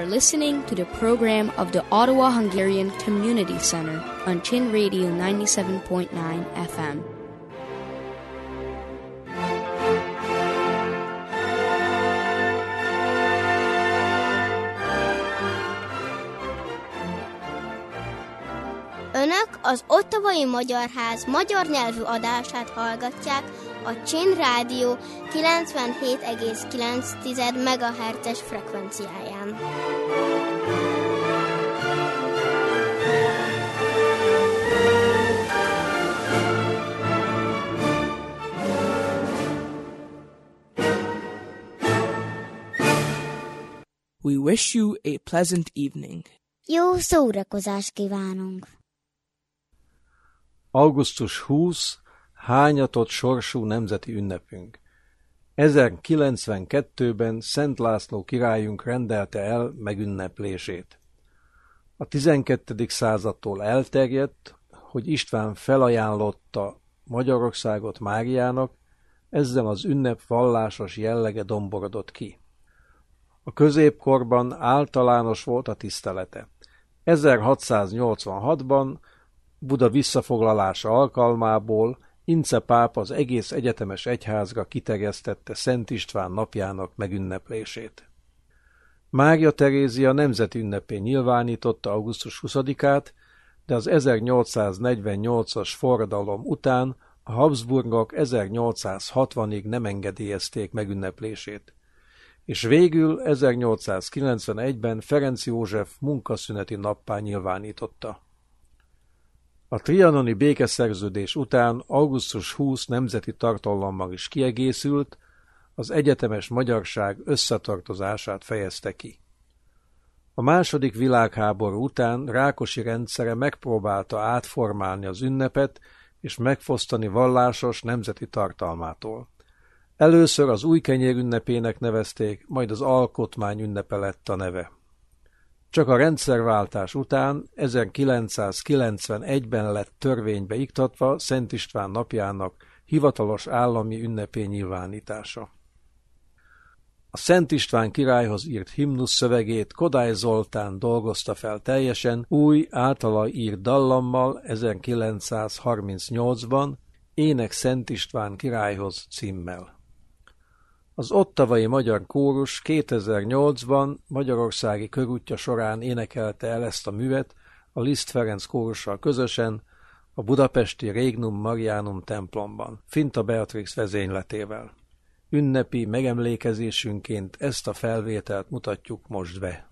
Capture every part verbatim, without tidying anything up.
listening to the program of the Ottawa Hungarian Community Center on Chin Radio ninety-seven point nine F M. Önök az Ottawai Magyar Ház magyar nyelvű adását hallgatják a Chin Rádió kilencvenhét egész kilenc megahertzes frekvenciáján. We wish you a pleasant evening. Jó szórakozást kívánunk! augusztus huszadika hányatott sorsú nemzeti ünnepünk. ezerkilencvenkettőben Szent László királyunk rendelte el megünneplését. A tizenkettedik századtól elterjedt, hogy István felajánlotta Magyarországot Máriának, ezzel az ünnep vallásos jellege domborodott ki. A középkorban általános volt a tisztelete. ezerhatszáznyolcvanhatban Buda visszafoglalása alkalmából Ince pápa az egész egyetemes egyházra kiterjesztette Szent István napjának megünneplését. Mária Terézia nemzeti ünnepén nyilvánította augusztus huszadikát, de az ezernyolcszáznegyvennyolcas forradalom után a Habsburgok ezernyolcszázhatvanig nem engedélyezték megünneplését, és végül ezernyolcszázkilencvenegyben Ferenc József munkaszüneti nappá nyilvánította. A trianoni békeszerződés után augusztus huszadika nemzeti tartalommal is kiegészült, az egyetemes magyarság összetartozását fejezte ki. A második világháború után Rákosi rendszere megpróbálta átformálni az ünnepet és megfosztani vallásos nemzeti tartalmától. Először az új kenyér ünnepének nevezték, majd az alkotmány ünnepe lett a neve. Csak a rendszerváltás után ezerkilencszázkilencvenegyben lett törvénybe iktatva Szent István napjának hivatalos állami ünnepé nyilvánítása. A Szent István királyhoz írt himnusz szövegét Kodály Zoltán dolgozta fel teljesen új, általa írt dallammal ezerkilencszázharmincnyolcban, Ének Szent István királyhoz címmel. Az ottawai magyar kórus kétezer-nyolcban Magyarországi körútja során énekelte el ezt a művet a Liszt Ferenc kórussal közösen a budapesti Regnum Marianum templomban, Finta Beatrix vezényletével. Ünnepi megemlékezésünként ezt a felvételt mutatjuk most be.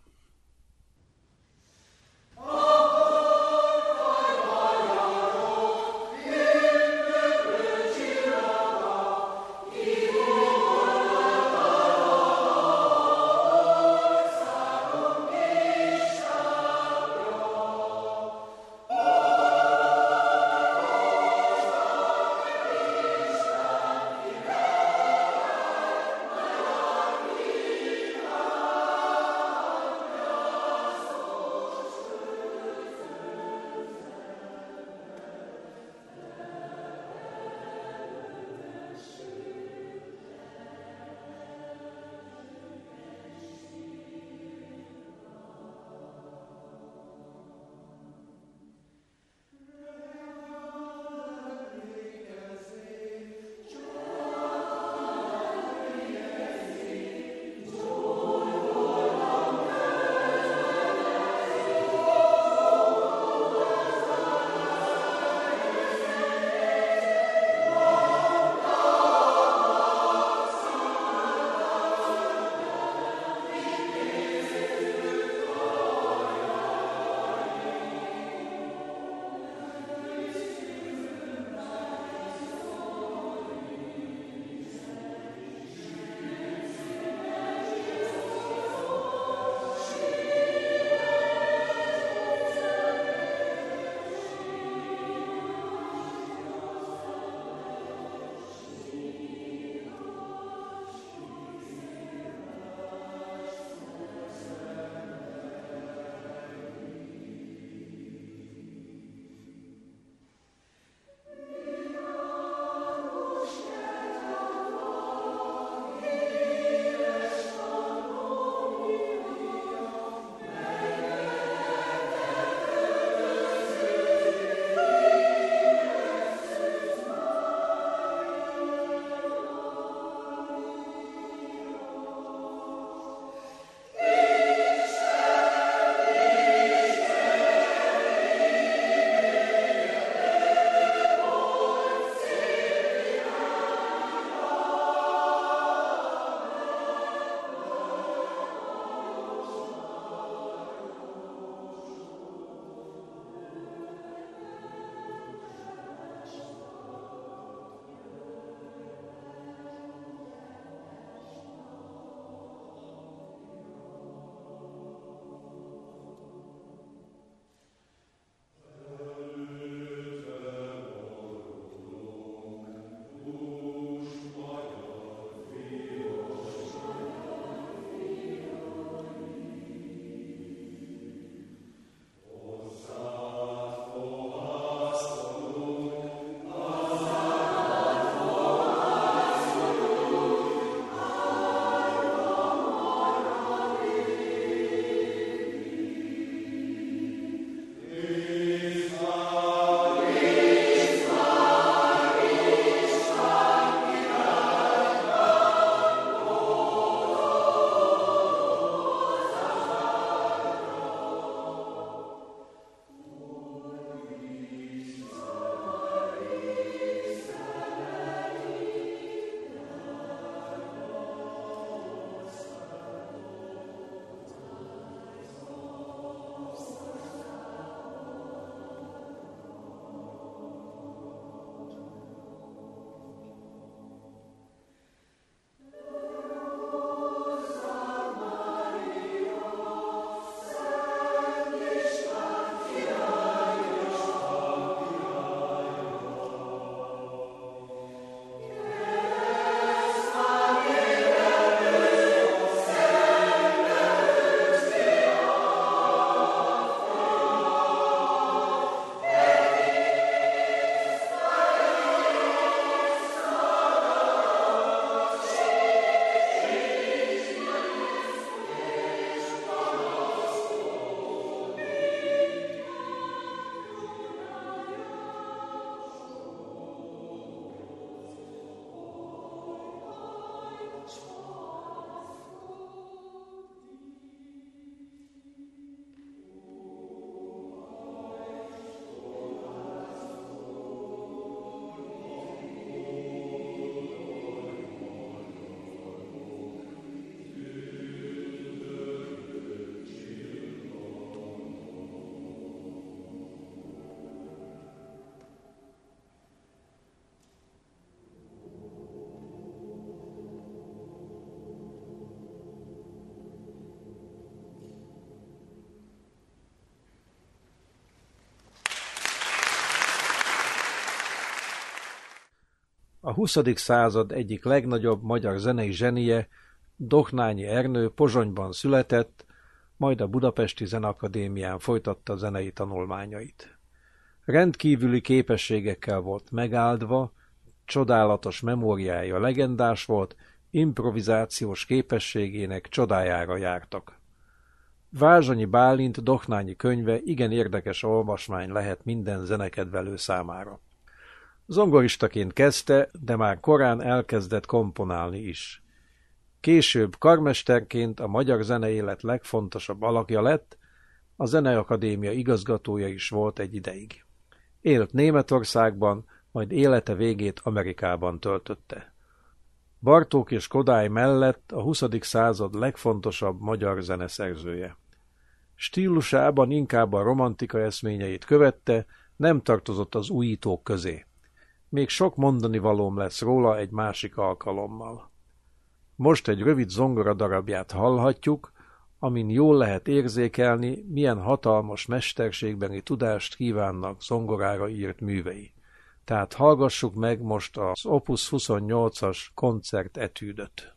A huszadik század egyik legnagyobb magyar zenei zsenie, Doknányi Ernő Pozsonyban született, majd a Budapesti Zeneakadémián folytatta zenei tanulmányait. Rendkívüli képességekkel volt megáldva, csodálatos memóriája legendás volt, improvizációs képességének csodájára jártak. Vázsonyi Bálint Doknányi könyve igen érdekes olvasmány lehet minden zenekedvelő számára. Zongoristaként kezdte, de már korán elkezdett komponálni is. Később karmesterként a magyar zeneélet legfontosabb alakja lett, a Zeneakadémia igazgatója is volt egy ideig. Élt Németországban, majd élete végét Amerikában töltötte. Bartók és Kodály mellett a huszadik század legfontosabb magyar zeneszerzője. Stílusában inkább a romantika eszményeit követte, nem tartozott az újítók közé. Még sok mondani valóm lesz róla egy másik alkalommal. Most egy rövid zongoradarabját hallhatjuk, amin jól lehet érzékelni, milyen hatalmas mesterségbeni tudást kívánnak zongorára írt művei. Tehát hallgassuk meg most az Opus huszonnyolcas koncertetűdöt.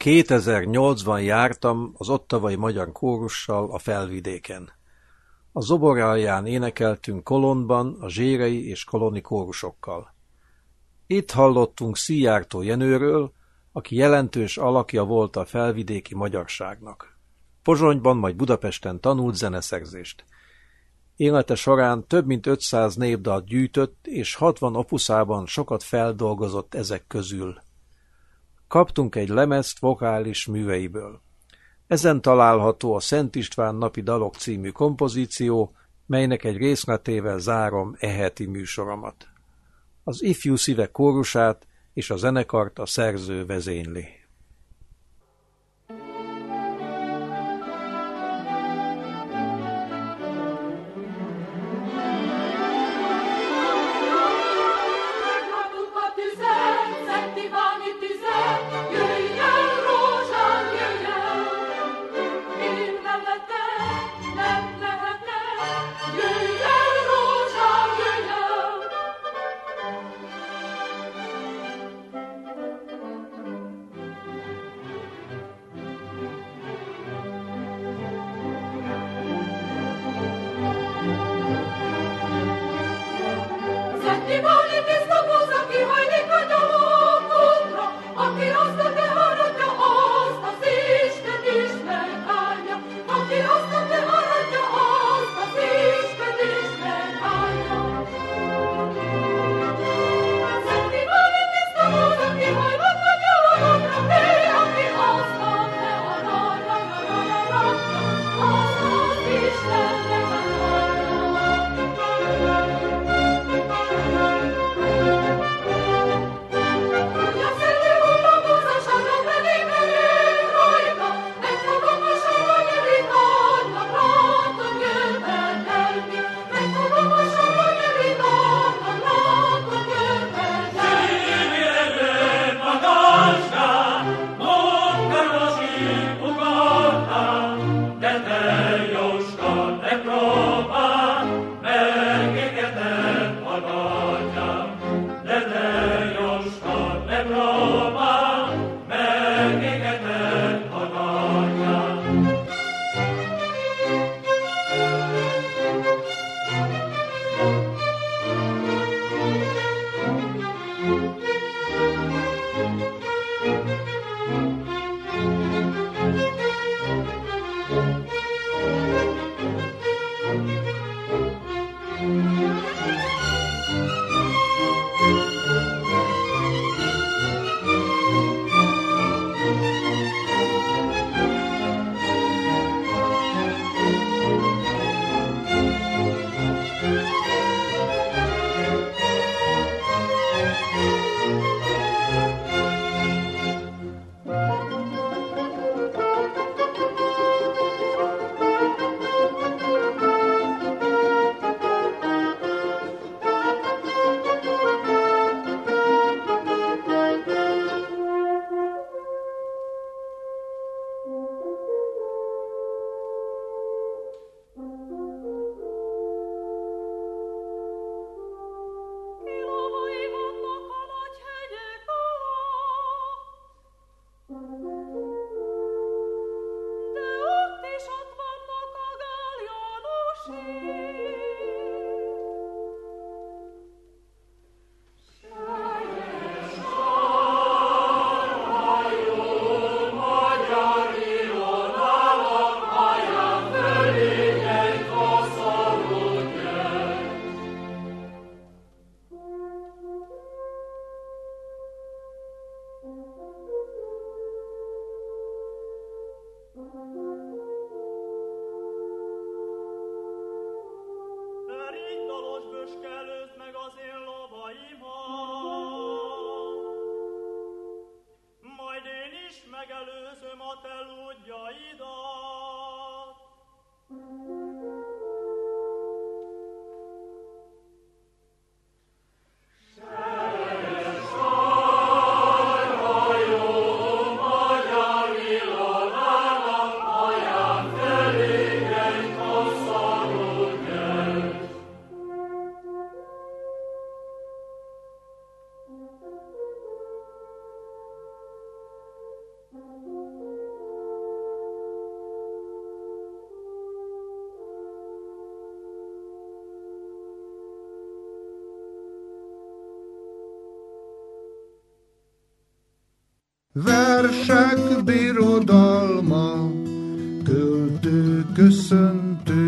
kétezer-nyolcban jártam az ottavai magyar kórussal a Felvidéken. A zobor alján énekeltünk Kolondban a zsérei és koloni kórusokkal. Itt hallottunk Szijjártó Jenőről, aki jelentős alakja volt a felvidéki magyarságnak. Pozsonyban, majd Budapesten tanult zeneszerzést. Élete során több mint ötszáz népdalt gyűjtött, és hatvan opuszában sokat feldolgozott ezek közül. Kaptunk egy lemezt vokális műveiből. Ezen található a Szent István napi dalok című kompozíció, melynek egy részletével zárom e heti műsoromat. Az Ifjú Szívek kórusát és a zenekart a szerző vezényli. Thank you. Versek birodalma, költő köszöntő.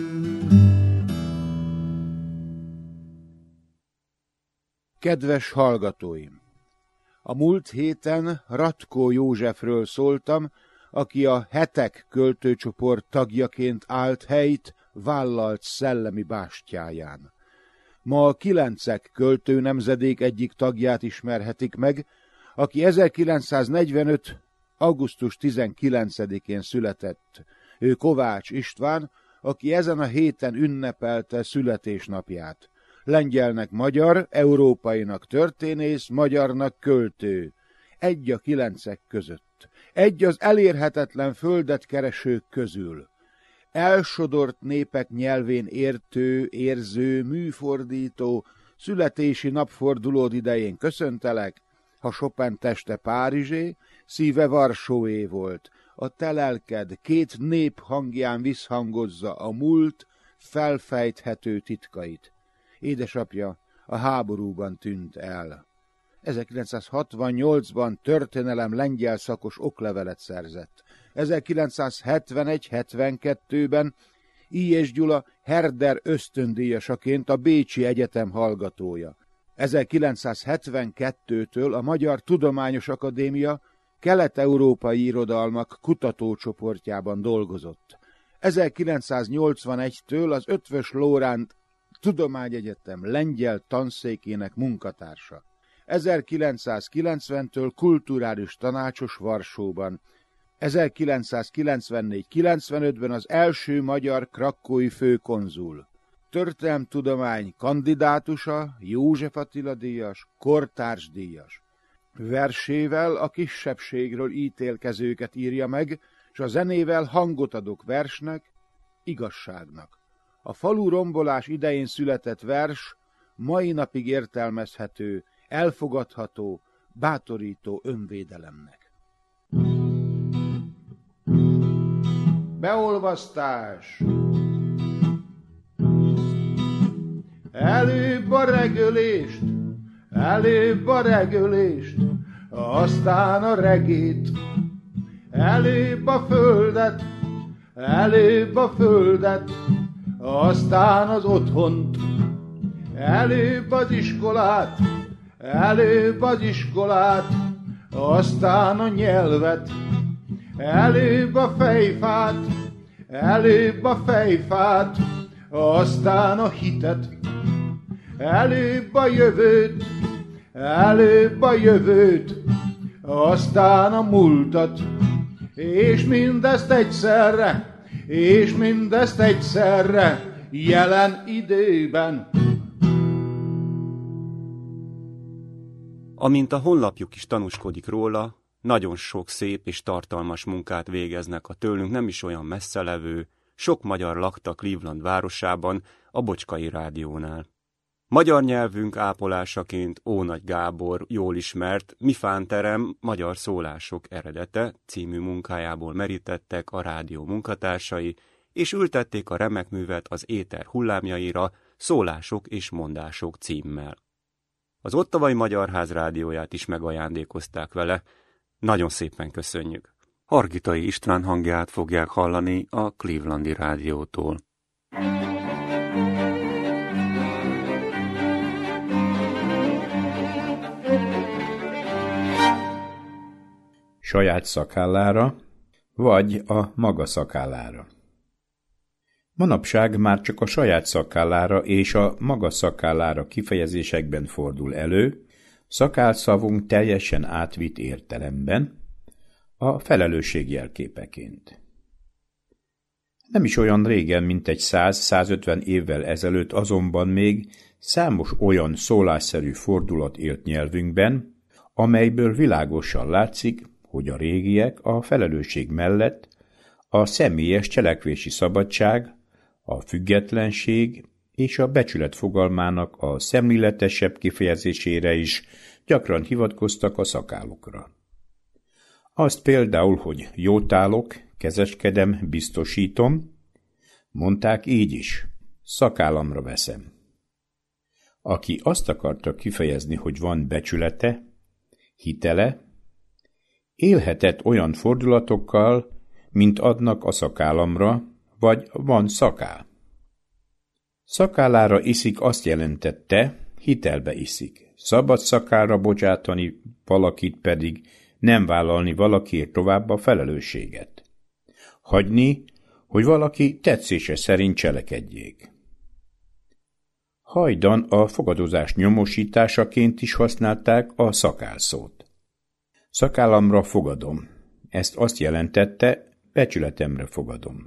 Kedves hallgatóim! A múlt héten Ratkó Józsefről szóltam, aki a Hetek költőcsoport tagjaként állt helyt vállalt szellemi bástyáján. Ma a Kilencek költő nemzedék egyik tagját ismerhetik meg, aki ezerkilencszáznegyvenöt. augusztus tizenkilencedikén született. Ő Kovács István, aki ezen a héten ünnepelte születésnapját. Lengyelnek magyar, európainak történész, magyarnak költő. Egy a kilencek között. Egy az elérhetetlen földet keresők közül. Elsodort népek nyelvén értő, érző, műfordító, születési napfordulód idején köszöntelek, ha Chopin teste Párizsé, szíve Varsóé volt. A te lelked két nép hangján visszhangozza a múlt felfejthető titkait. Édesapja a háborúban tűnt el. ezerkilencszázhatvannyolcban történelem lengyel szakos oklevelet szerzett. ezerkilencszázhetvenegy hetvenkettőben I. és Gyula Herder ösztöndíjasaként a Bécsi Egyetem hallgatója. ezerkilencszázhetvenkettőtől a Magyar Tudományos Akadémia kelet-európai irodalmak kutatócsoportjában dolgozott. ezerkilencszáznyolcvanegytől az Eötvös Loránd Tudományegyetem lengyel tanszékének munkatársa. ezerkilencszázkilencventől kulturális tanácsos Varsóban. ezerkilencszázkilencvennégy kilencvenötben az első magyar krakkói főkonzul. Történelemtudomány kandidátusa, József Attila díjas, kortársdíjas. Versével a kisebbségről ítélkezőket írja meg, s a zenével hangot adok versnek, igazságnak. A falu rombolás idején született vers mai napig értelmezhető, elfogadható, bátorító önvédelemnek. Beolvasztás! Előbb a regölést, előbb a regölést, aztán a regét. Előbb a földet, előbb a földet, aztán az otthont. Előbb az iskolát, előbb az iskolát, aztán a nyelvet. Előbb a fejfát, előbb a fejfát, aztán a hitet. Előbb a jövőt, előbb a jövőt, aztán a múltat. És mindezt egyszerre, és mindezt egyszerre, jelen időben. Amint a honlapjuk is tanúskodik róla, nagyon sok szép és tartalmas munkát végeznek a tőlünk nem is olyan messze levő, sok magyar lakta Cleveland városában, a Bocskai Rádiónál. Magyar nyelvünk ápolásaként Ónagy Gábor jól ismert Mifánterem magyar szólások eredete című munkájából merítettek a rádió munkatársai, és ültették a remek művet az éter hullámjaira Szólások és mondások címmel. Az Ottavai Magyar Ház rádióját is megajándékozták vele, nagyon szépen köszönjük. Hargitai István hangját fogják hallani a Clevelandi rádiótól. Saját szakállára, vagy a maga szakállára. Manapság már csak a saját szakállára és a maga szakállára kifejezésekben fordul elő, szakálszavunk teljesen átvitt értelemben, a felelősség jelképeként. Nem is olyan régen, mint egy száz-százötven évvel ezelőtt azonban még számos olyan szólásszerű fordulat élt nyelvünkben, amelyből világosan látszik, hogy a régiek a felelősség mellett a személyes cselekvési szabadság, a függetlenség és a becsület fogalmának a szemléletesebb kifejezésére is gyakran hivatkoztak a szakálokra. Azt például, hogy jótálok, kezeskedem, biztosítom, mondták így is, szakállamra veszem. Aki azt akarta kifejezni, hogy van becsülete, hitele, Élhetett olyan fordulatokkal, mint adnak a szakállamra, vagy van szakál. Szakállára iszik azt jelentette, hitelbe iszik. Szabad szakálra bocsátani valakit pedig nem vállalni valakiért tovább a felelősséget. Hagyni, hogy valaki tetszése szerint cselekedjék. Hajdan a fogadozás nyomosításaként is használták a szakálszót. Szakállamra fogadom. Ezt azt jelentette, becsületemre fogadom.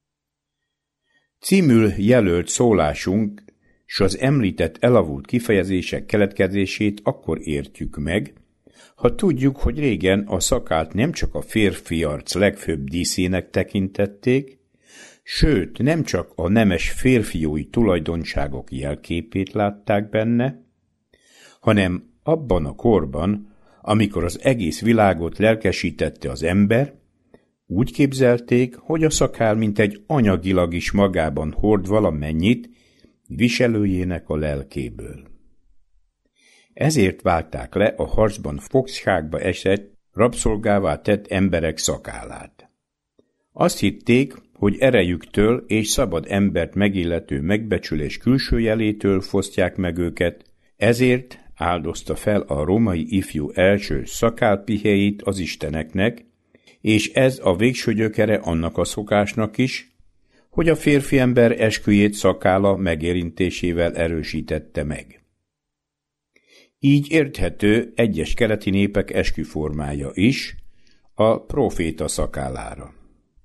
Címül jelölt szólásunk s az említett elavult kifejezések keletkezését akkor értjük meg, ha tudjuk, hogy régen a szakált nem csak a férfi arc legfőbb díszének tekintették, sőt, nem csak a nemes férfiúi tulajdonságok jelképét látták benne, hanem abban a korban, amikor az egész világot lelkesítette az ember, úgy képzelték, hogy a szakál mint egy anyagilag is magában hord valamennyit viselőjének a lelkéből. Ezért vágták le a harcban fogságba esett, rabszolgává tett emberek szakállát. Azt hitték, hogy erejüktől és szabad embert megillető megbecsülés külső jelétől fosztják meg őket, ezért áldozta fel a római ifjú első szakálpihelyét az isteneknek, és ez a végső gyökere annak a szokásnak is, hogy a férfi ember esküjét szakála megérintésével erősítette meg. Így érthető egyes keleti népek esküformája is, a próféta szakállára.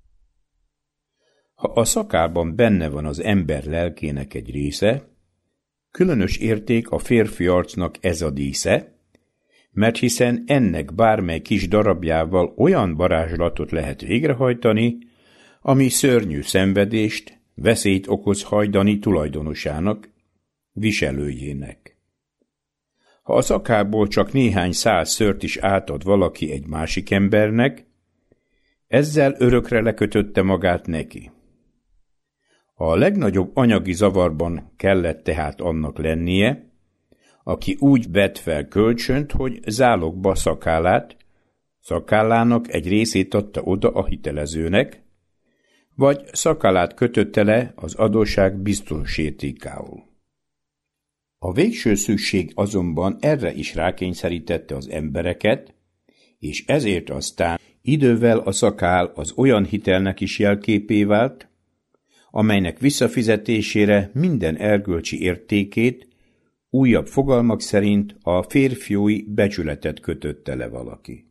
Ha a szakálban benne van az ember lelkének egy része, különös érték a férfi arcnak ez a dísze, mert hiszen ennek bármely kis darabjával olyan varázslatot lehet végrehajtani, ami szörnyű szenvedést, veszélyt okoz hajdani tulajdonosának, viselőjének. Ha a szakálból csak néhány száz szőrt is átad valaki egy másik embernek, ezzel örökre lekötötte magát neki. A legnagyobb anyagi zavarban kellett tehát annak lennie, aki úgy vett fel kölcsönt, hogy zálogba szakállát, szakállának egy részét adta oda a hitelezőnek, vagy szakállát kötötte le az adósság biztosítékául. A végső szükség azonban erre is rákényszerítette az embereket, és ezért aztán idővel a szakál az olyan hitelnek is jelképé vált, amelynek visszafizetésére minden erkölcsi értékét, újabb fogalmak szerint a férfiúi becsületet kötötte le valaki.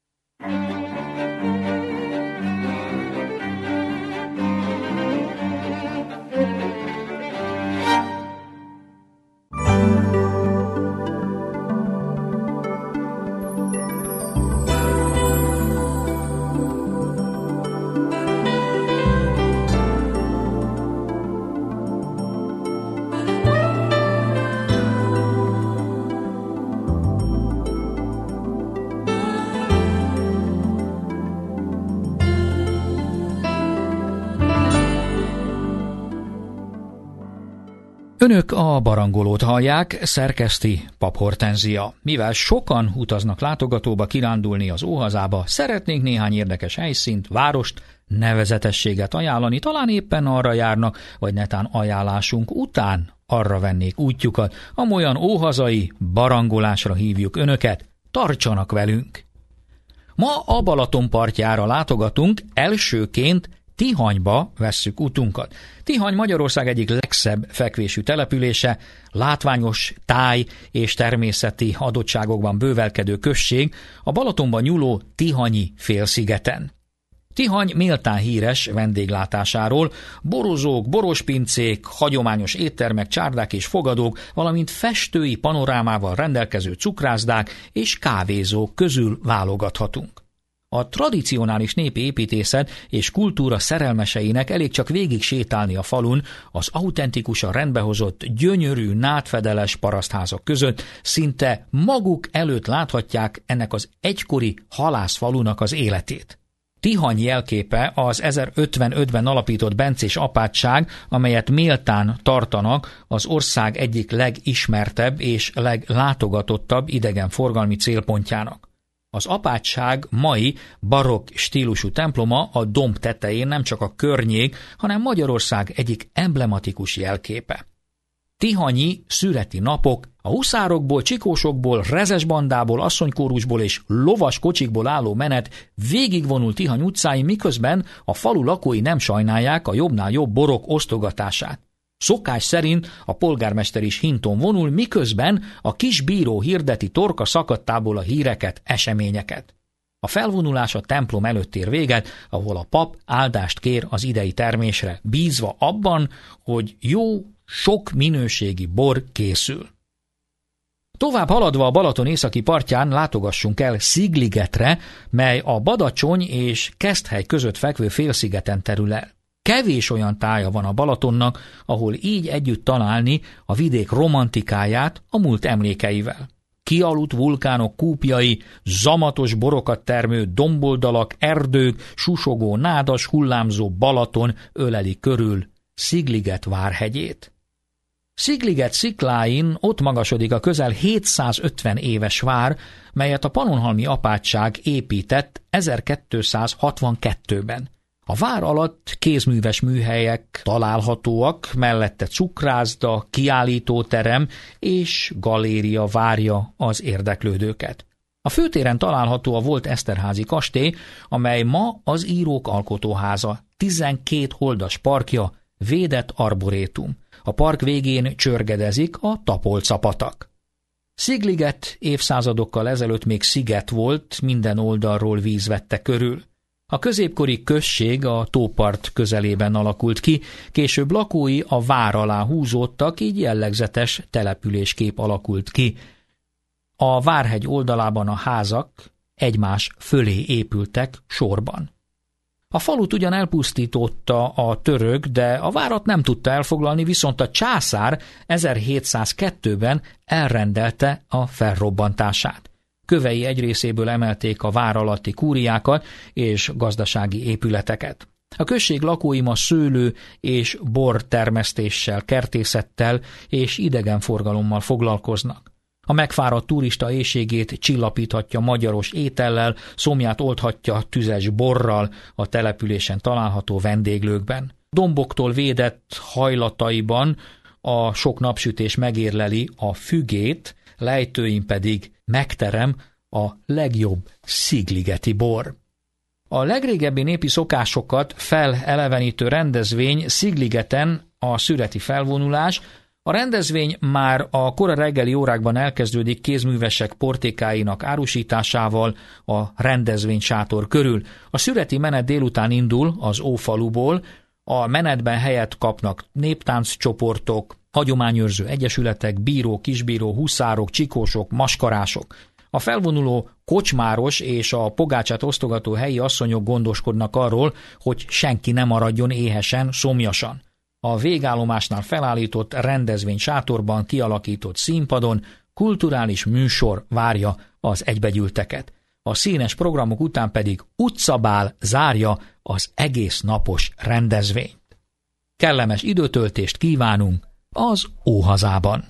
Önök a Barangolót hallják, szerkeszti Pap Hortenzia. Mivel sokan utaznak látogatóba kirándulni az Óhazába, szeretnénk néhány érdekes helyszínt, várost, nevezetességet ajánlani, talán éppen arra járnak, vagy netán ajánlásunk után arra vennék útjukat, amolyan óhazai barangolásra hívjuk önöket, tartsanak velünk! Ma a Balaton partjára látogatunk, elsőként Tihanyba vesszük utunkat. Tihany Magyarország egyik legszebb fekvésű települése, látványos táj és természeti adottságokban bővelkedő község a Balatonban nyúló Tihanyi félszigeten. Tihany méltán híres vendéglátásáról, borozók, borospincék, hagyományos éttermek, csárdák és fogadók, valamint festői panorámával rendelkező cukrászdák és kávézók közül válogathatunk. A tradicionális népi építészet és kultúra szerelmeseinek elég csak végig sétálni a falun, az autentikusan rendbehozott, gyönyörű, nádfedeles parasztházak között, szinte maguk előtt láthatják ennek az egykori halászfalunak az életét. Tihany jelképe az ezerötvenötben alapított bencés apátság, amelyet méltán tartanak az ország egyik legismertebb és leglátogatottabb idegenforgalmi célpontjának. Az apátság mai barokk stílusú temploma a domb tetején nem csak a környék, hanem Magyarország egyik emblematikus jelképe. Tihanyi szüreti napok, a huszárokból, csikósokból, rezesbandából, asszonykórusból és lovas kocsikból álló menet végigvonul Tihany utcáin, miközben a falu lakói nem sajnálják a jobbnál jobb borok osztogatását. Szokás szerint a polgármester is hinton vonul, miközben a kis bíró hirdeti torka szakadtából a híreket, eseményeket. A felvonulás a templom előtt ér véget, ahol a pap áldást kér az idei termésre, bízva abban, hogy jó, sok minőségi bor készül. Tovább haladva a Balaton északi partján látogassunk el Szigligetre, mely a Badacsony és Keszthely között fekvő félszigeten terül el. Kevés olyan tája van a Balatonnak, ahol így együtt találni a vidék romantikáját a múlt emlékeivel. Kialudt vulkánok kúpjai, zamatos borokat termő domboldalak, erdők, susogó, nádas, hullámzó Balaton öleli körül Szigliget várhegyét. Szigliget szikláin ott magasodik a közel hétszázötven éves vár, melyet a pannonhalmi apátság épített ezerkétszázhatvankettőben. A vár alatt kézműves műhelyek találhatóak, mellette cukrászda, kiállítóterem és galéria várja az érdeklődőket. A főtéren található a volt Eszterházy kastély, amely ma az írók alkotóháza, tizenkét holdas parkja, védett arborétum. A park végén csörgedezik a Tapolca-patak. Szigliget évszázadokkal ezelőtt még sziget volt, minden oldalról víz vette körül. A középkori község a tópart közelében alakult ki, később lakói a vár alá húzódtak, így jellegzetes településkép alakult ki. A várhegy oldalában a házak egymás fölé épültek sorban. A falut ugyan elpusztította a török, de a várat nem tudta elfoglalni, viszont a császár ezerhétszázkettőben elrendelte a felrobbantását. Kövei egy részéből emelték a vár alatti kúriákat és gazdasági épületeket. A község lakói ma szőlő és bor termesztéssel, kertészettel és idegenforgalommal foglalkoznak. A megfáradt turista éhségét csillapíthatja magyaros étellel, szomját oldhatja tüzes borral a településen található vendéglőkben. Domboktól védett hajlataiban a sok napsütés megérleli a fügét, lejtőin pedig megterem a legjobb szigligeti bor. A legrégebbi népi szokásokat felelevenítő rendezvény Szigligeten a szüreti felvonulás. A rendezvény már a kora reggeli órákban elkezdődik kézművesek portékáinak árusításával a rendezvénysátor körül. A szüreti menet délután indul az Ófaluból, a menetben helyet kapnak néptánccsoportok, hagyományőrző egyesületek, bíró, kisbíró, huszárok, csikósok, maskarások. A felvonuló kocsmáros és a pogácsát osztogató helyi asszonyok gondoskodnak arról, hogy senki ne maradjon éhesen, szomjasan. A végállomásnál felállított rendezvénysátorban kialakított színpadon kulturális műsor várja az egybegyűlteket. A színes programok után pedig utcabál zárja az egész napos rendezvényt. Kellemes időtöltést kívánunk az Óhazában!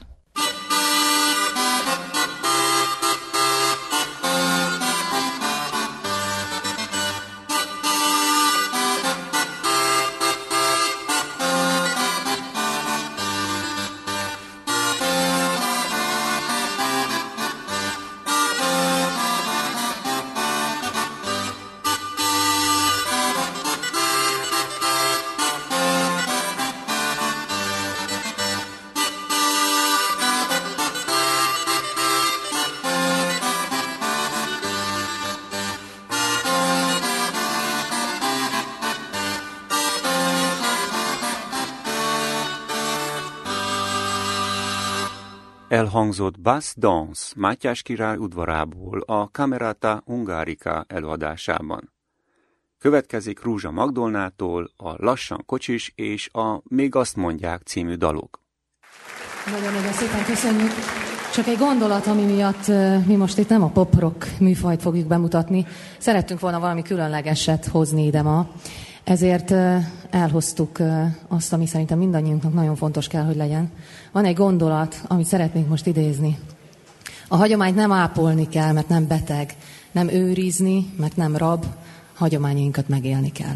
Elhangzott Bass Dance Mátyás király udvarából a Camerata Hungarica előadásában. Következik Rúzsa Magdolnától a Lassan kocsis és a Még azt mondják című dalok. Nagyon-nagyon szépen köszönjük. Csak egy gondolat, ami miatt mi most itt nem a pop-rock műfajt fogjuk bemutatni. Szerettünk volna valami különlegeset hozni ide ma. Ezért elhoztuk azt, ami szerintem mindannyiunknak nagyon fontos kell, hogy legyen. Van egy gondolat, amit szeretnénk most idézni. A hagyományt nem ápolni kell, mert nem beteg, nem őrizni, meg nem rab, hagyományainkat megélni kell.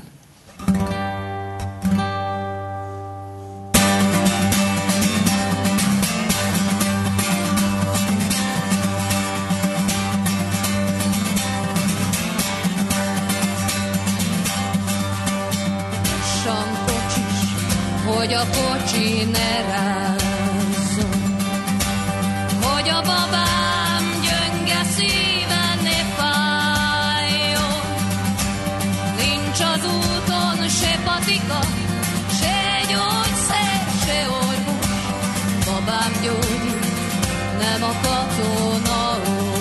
Hogy a kocsi ne rázzon, hogy a babám gyönge szíve ne fájjon. Nincs az úton se patika, se gyógyszer, se orvos. Babám gyógyít, nem a katona orvos.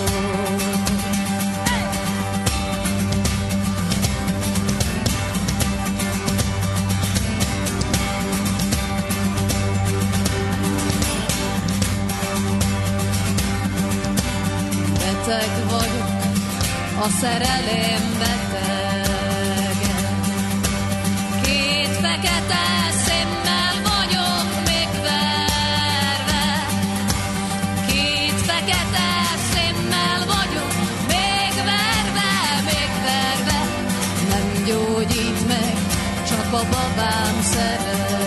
Beteg vagyok, a szerelem betege. Két fekete szemmel vagyok még verve. Két fekete szemmel vagyok még verve, még verve. Nem gyógyít meg, csak a babám szerelem.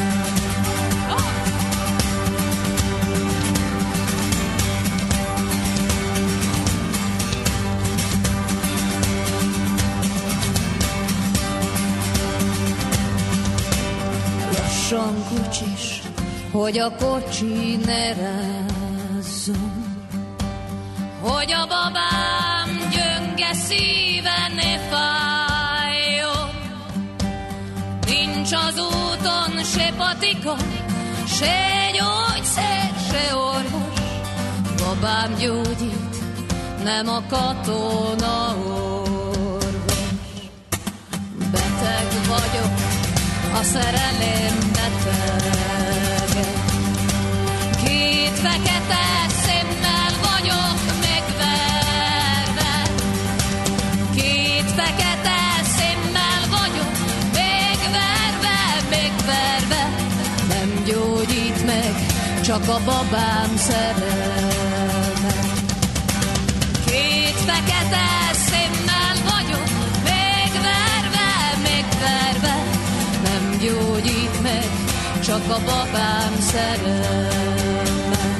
Lassan kocsis, hogy a kocsi ne rázzon, hogy a babám gyönge szíve ne fájjon. Nincs az úton se patika, se gyógyszer, se orvos. Babám gyógyít, nem a katona orvos. Beteg vagyok, a szerelem betege. Két fekete szemmel vagyok megverve. Két fekete szemmel vagyok megverve, megverve. Nem gyógyít meg, csak a babám szerelme. Két fekete szemmel vagyok megverve, megverve. Nem gyógyít meg, csak a babám szerelme.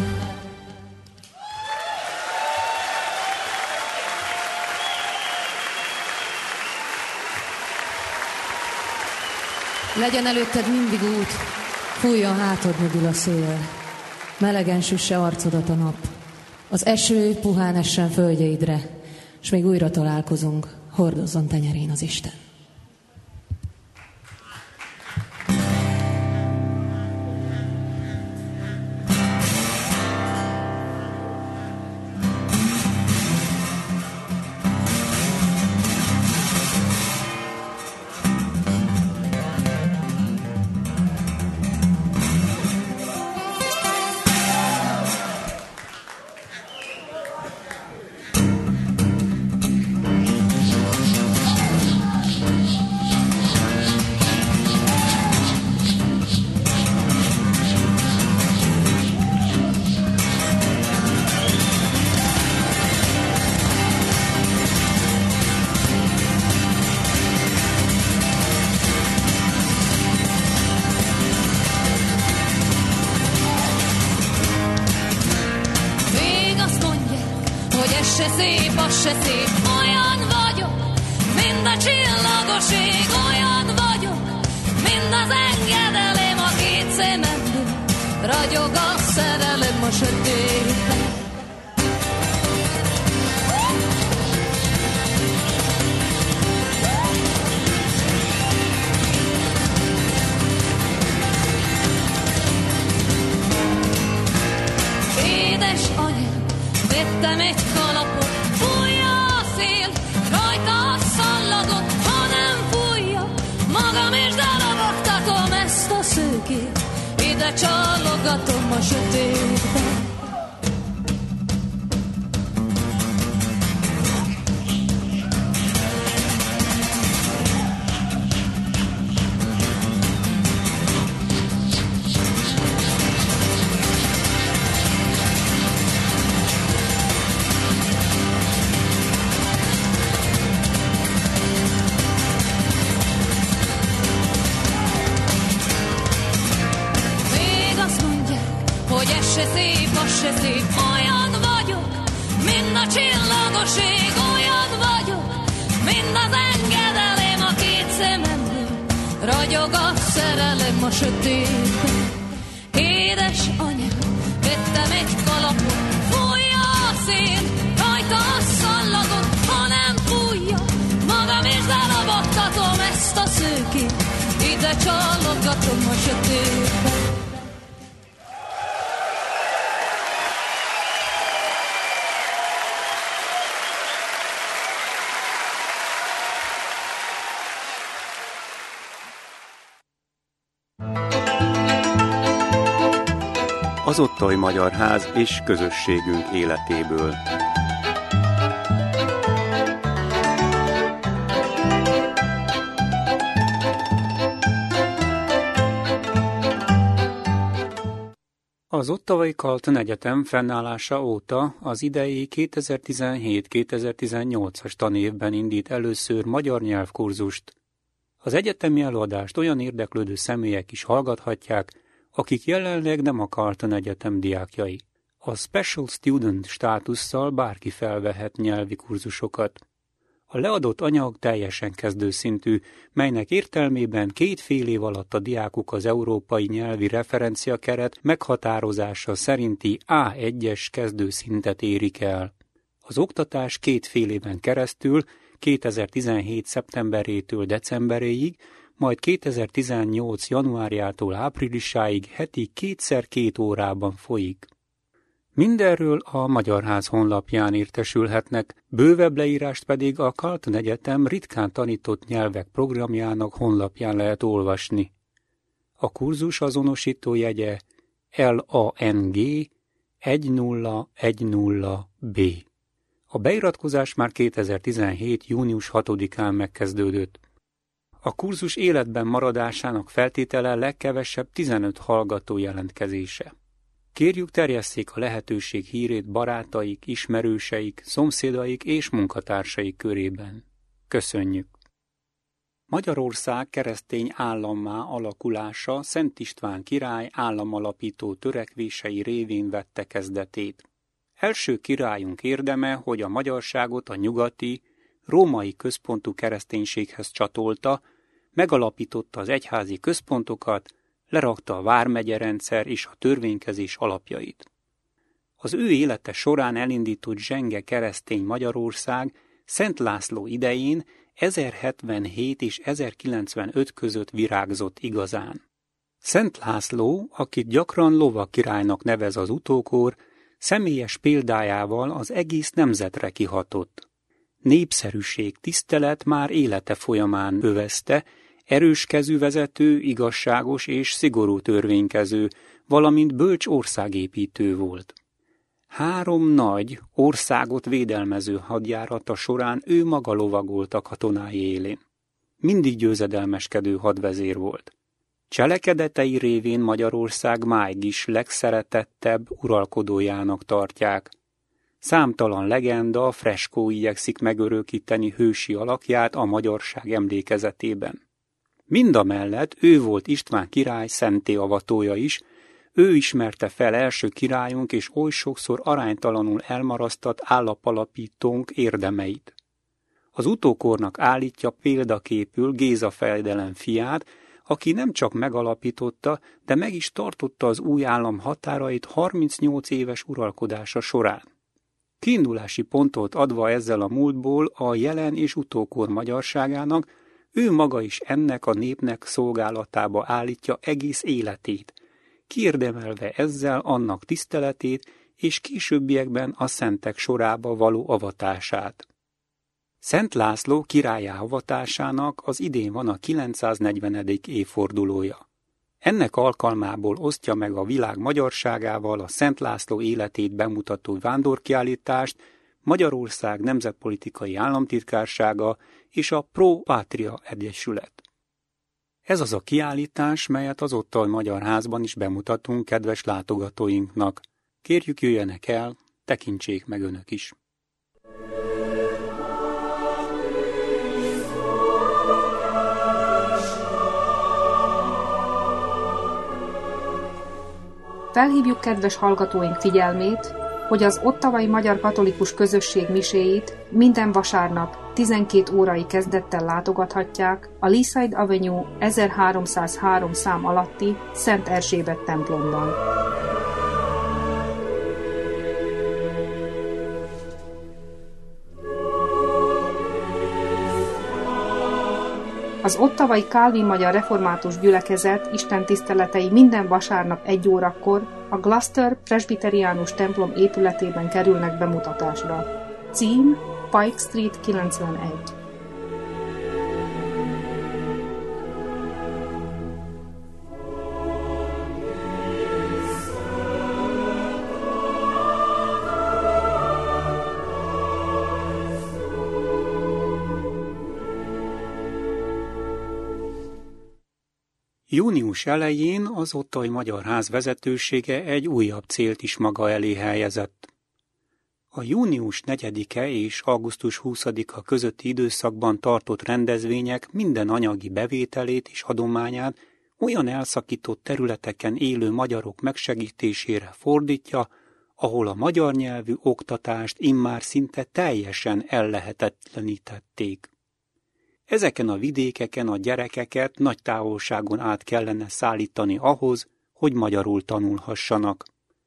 Legyen előtted mindig út, fújjon hátad mögül a szél, melegen süsse arcodat a nap, az eső puhán essen földjeidre, s még újra találkozunk, hordozzon tenyerén az Isten. Se szép, az se szép, olyan vagyok, mind a csillagos ég, olyan vagyok, mind az engedelem a két szememből, ragyog a szerelem a sötétben. Édes anyám, vettem egy kalapot, fújja a szél, rajta a szallagot, ha nem fújja, magam is darabogtatom ezt a szőkét, ide csalogatom a sötétben. se szép, az se szép. Olyan vagyok, mint a csillagos ég, olyan vagyok, mint az engedelem a két szememből. Ragyog a szerelem a sötétben. Édes anya, vettem egy kalapot, fújja a szél, rajta a szallagot, ha nem fújja, magam is daraboktatom ezt a szőkét, ide csalogatom a sötétben. Az Otthai Magyar Ház és közösségünk életéből. Az Ottawai Carleton Egyetem fennállása óta az idei kétezer-tizenhét kétezer-tizennyolcas tanévben indít először magyar nyelvkurzust. Az egyetemi előadást olyan érdeklődő személyek is hallgathatják, akik jelenleg nem a Carleton Egyetem diákjai. A Special Student státusszal bárki felvehet nyelvi kurzusokat. A leadott anyag teljesen kezdőszintű, melynek értelmében két fél év alatt a diákok az európai nyelvi referenciakeret meghatározása szerinti á egyes kezdőszintet érik el. Az oktatás két fél éven keresztül, kétezer-tizenhét szeptemberétől decemberéig, majd kétezer-tizennyolc januárjától áprilisáig heti kétszer két órában folyik. Mindenről a Magyar Ház honlapján értesülhetnek, bővebb leírást pedig a Carleton Egyetem ritkán tanított nyelvek programjának honlapján lehet olvasni. A kurzus azonosító jegye L A N G egy nulla egy nulla B. A beiratkozás már kétezer-tizenhét június hatodikán megkezdődött. A kurzus életben maradásának feltétele legkevesebb tizenöt hallgató jelentkezése. Kérjük, terjesszék a lehetőség hírét barátaik, ismerőseik, szomszédaik és munkatársaik körében. Köszönjük! Magyarország keresztény állammá alakulása Szent István király államalapító törekvései révén vette kezdetét. Első királyunk érdeme, hogy a magyarságot a nyugati, római központú kereszténységhez csatolta, megalapította az egyházi központokat, lerakta a vármegyerendszer és a törvénykezés alapjait. Az ő élete során elindított zsenge keresztény Magyarország Szent László idején ezerhetvenhét és ezerkilencvenöt között virágzott igazán. Szent László, akit gyakran lovakirálynak nevez az utókor, személyes példájával az egész nemzetre kihatott. Népszerűség, tisztelet már élete folyamán övezte, erős kezű vezető, igazságos és szigorú törvénykező, valamint bölcs országépítő volt. Három nagy, országot védelmező hadjárata során ő maga lovagolt a katonái élén. Mindig győzedelmeskedő hadvezér volt. Cselekedetei révén Magyarország máig is legszeretettebb uralkodójának tartják. Számtalan legenda, freskó igyekszik megörökíteni hősi alakját a magyarság emlékezetében. Mindamellett ő volt István király szentté avatója is, ő ismerte fel első királyunk és oly sokszor aránytalanul elmarasztat állapalapítónk érdemeit. Az utókornak állítja példaképül Géza fejedelem fiát, aki nem csak megalapította, de meg is tartotta az új állam határait harmincnyolc éves uralkodása során. Kiindulási pontot adva ezzel a múltból a jelen és utókor magyarságának, ő maga is ennek a népnek szolgálatába állítja egész életét, kiérdemelve ezzel annak tiszteletét és későbbiekben a szentek sorába való avatását. Szent László királlyá avatásának az idén van a kilencszáznegyvenedik évfordulója. Ennek alkalmából osztja meg a világ magyarságával a Szent László életét bemutató vándorkiállítást Magyarország Nemzetpolitikai Államtitkársága és a Pro Patria Egyesület. Ez az a kiállítás, melyet az Otthai Magyar Házban is bemutatunk kedves látogatóinknak. Kérjük, jöjjenek el, tekintsék meg önök is. Felhívjuk kedves hallgatóink figyelmét, hogy az ottawai magyar katolikus közösség miséit minden vasárnap tizenkét órai kezdettel látogathatják a Leaside Avenue ezerháromszázhárom szám alatti Szent Erzsébet templomban. Az ottawai Kálvin Magyar Református Gyülekezet istentiszteletei minden vasárnap egy órakor a Gloucester Presbyteriánus templom épületében kerülnek bemutatásra. Cím Pike Street kilencvenegy. Június elején az ottawai Magyar Ház vezetősége egy újabb célt is maga elé helyezett. A június negyedike és augusztus huszadika közötti időszakban tartott rendezvények minden anyagi bevételét és adományát olyan elszakított területeken élő magyarok megsegítésére fordítja, ahol a magyar nyelvű oktatást immár szinte teljesen ellehetetlenítették. Ezeken a vidékeken a gyerekeket nagy távolságon át kellene szállítani ahhoz, hogy magyarul tanulhassanak.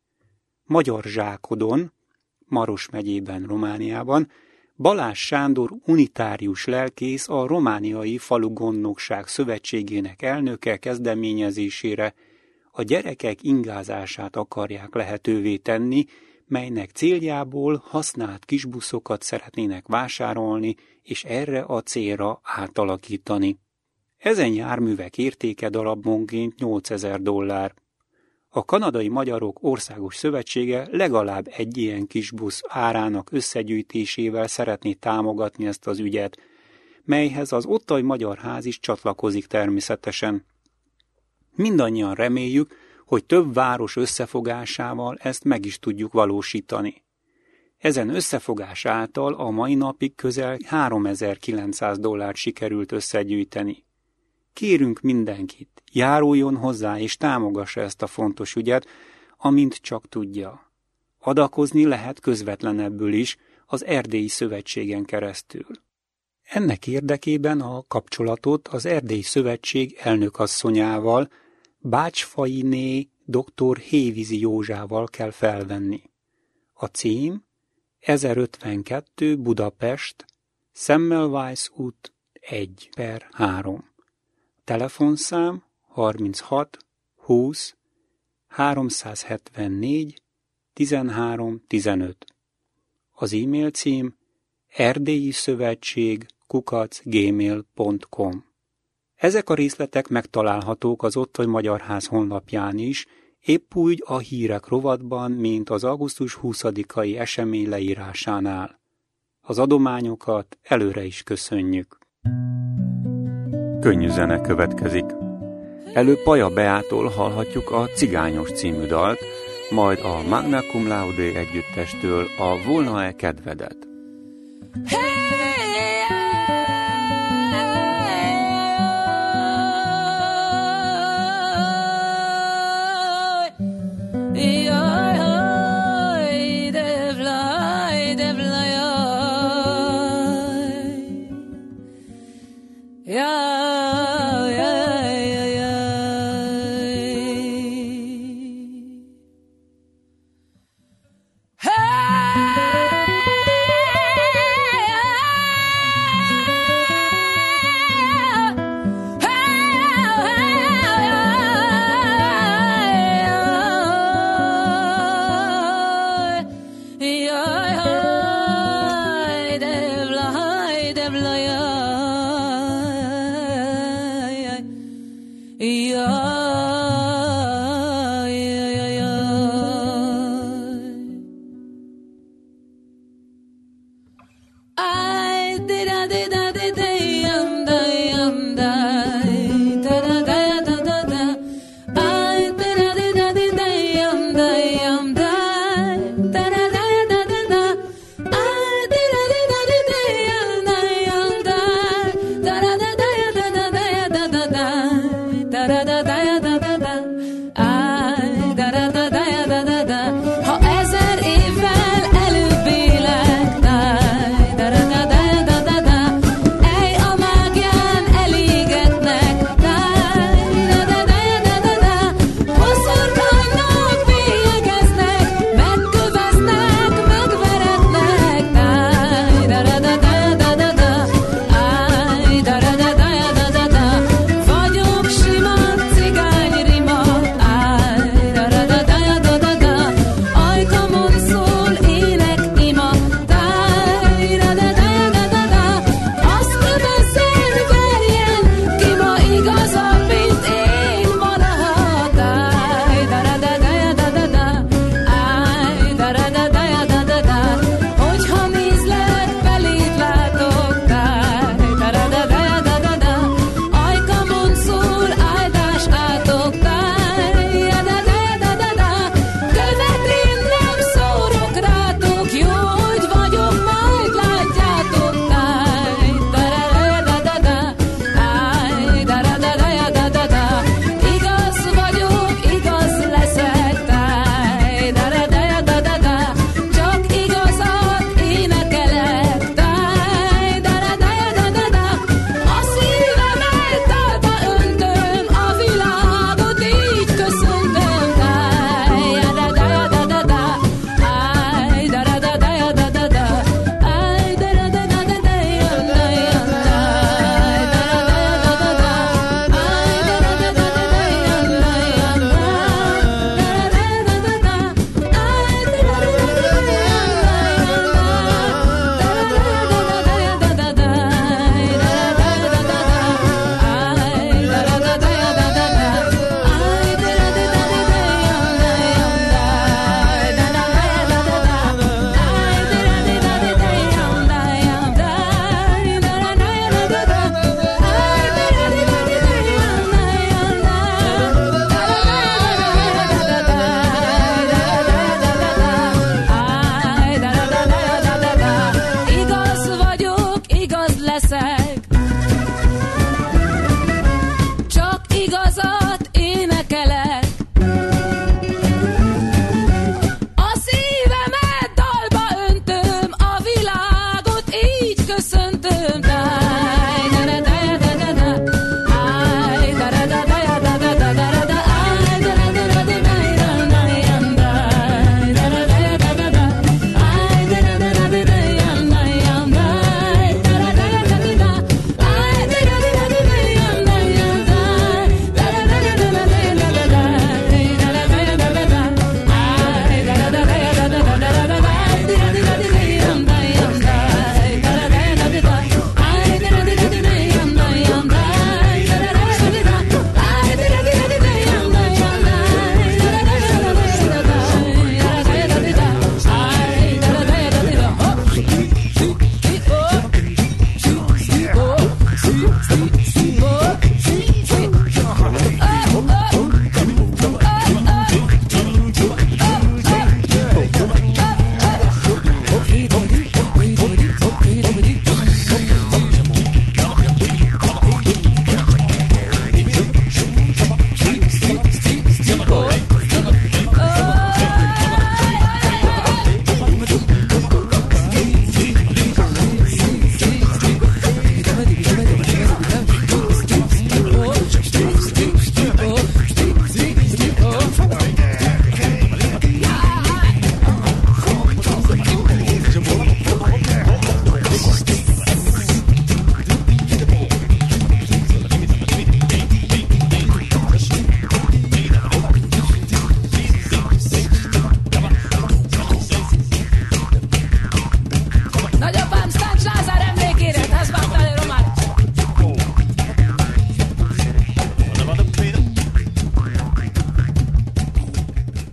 Magyar Zsákodon, Maros megyében, Romániában, Balázs Sándor unitárius lelkész a Romániai Falugondnokság Szövetségének elnöke kezdeményezésére a gyerekek ingázását akarják lehetővé tenni, melynek céljából használt kisbuszokat szeretnének vásárolni és erre a célra átalakítani. Ezen járművek értéke darabonként nyolcezer dollár. A Kanadai Magyarok Országos Szövetsége legalább egy ilyen kisbusz árának összegyűjtésével szeretné támogatni ezt az ügyet, melyhez az ottawai Magyar Ház is csatlakozik természetesen. Mindannyian reméljük, hogy több város összefogásával ezt meg is tudjuk valósítani. Ezen összefogás által a mai napig közel háromezer-kilencszáz dollárt sikerült összegyűjteni. Kérünk mindenkit, járuljon hozzá és támogassa ezt a fontos ügyet, amint csak tudja. Adakozni lehet közvetlenebbül is, az Erdélyi Szövetségen keresztül. Ennek érdekében a kapcsolatot az Erdélyi Szövetség elnökasszonyával, Bácsfainé dr. Hévízi Józsával kell felvenni. A cím ezerötvenkettő Budapest, Semmelweis út egy per három. Telefonszám harminchat húsz háromszázhetvennégy tizenhárom tizenöt. Az e-mail cím erdélyi szövetség kukac gmail pont com. Ezek a részletek megtalálhatók az ottawai Magyar Ház honlapján is, épp úgy a hírek rovatban, mint az augusztus huszadikai esemény leírásánál. Az adományokat előre is köszönjük. Könnyű zene következik. Előbb Paja Beától hallhatjuk a Cigányos című dalt, majd a Magna Cum Laude együttestől a Volna-e kedvedet.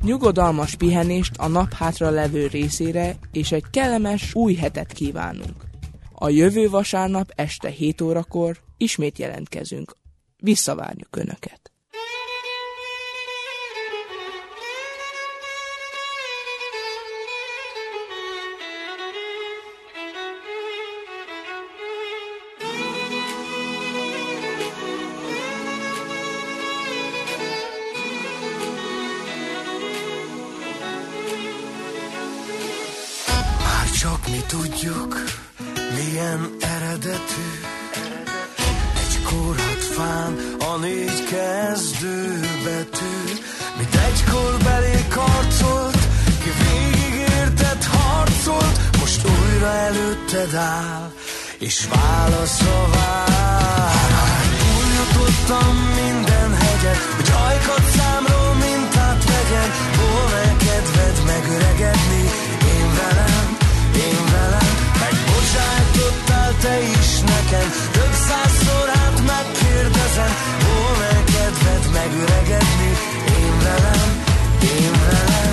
Nyugodalmas pihenést a nap hátra levő részére, és egy kellemes új hetet kívánunk. A jövő vasárnap este hét órakor ismét jelentkezünk. Visszavárjuk Önöket! Csak mi tudjuk, milyen eredetű. Egy kórhat fán a négy kezdőbetű, mint egykor belénk harcolt, ki végig érted harcolt, most újra előtted áll, és válaszra vár. Túljutottam minden hegyen, hogy ajkat számról mintát vegyen, volna kedved megöregedni, én velem, én velem, megbocsájtottál te is nekem, több százszor hát megkérdezem, volna kedved megöregedni, én velem, én velem.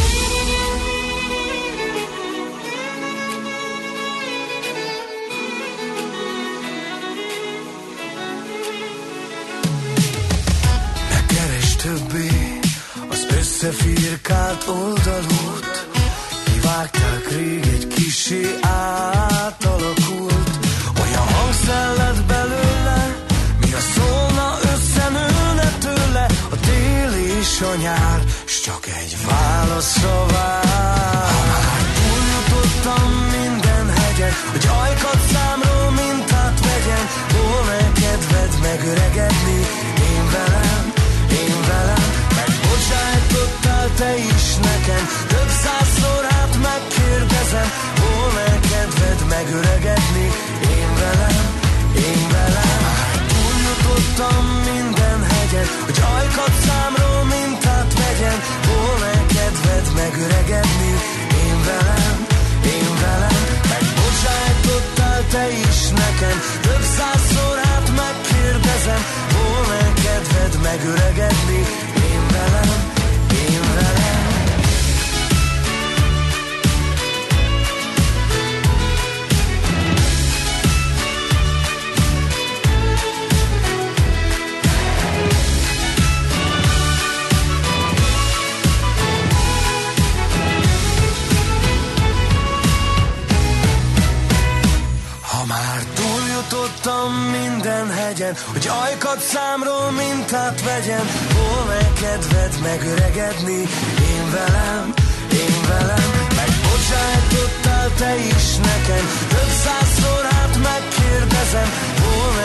Ne keresd többé az összefirkált oldalút, kivágták rég, egy kissé átalakult, olyan hangszell lett belőle, mi a szólna összenőne tőle, a tél és a nyár, s csak egy válaszra vár. Ha már túljutottam minden hegyen, hogy ajkat számról mintát vegyen, volna kedved megöregedni, én velem, én velem, megbocsájtottál te is nekem, több százszor hát megkérdezem, volna kedved megöregedni, én velem, én velem. Túljutottam minden hegyen, hogy ajkat számról mintát vegyen, volna kedved megöregedni, én velem, én velem, megbocsájtottál te is nekem, több százszor hát megkérdezem, volna kedved megöregedni, én velem, én velem. Ha már túljutottam minden hegyen, hogy ajkat számról mintát vegyen, volna kedved megöregedni, én velem, én velem, megbocsájtottál te is nekem, több százszor hát megkérdezem, volna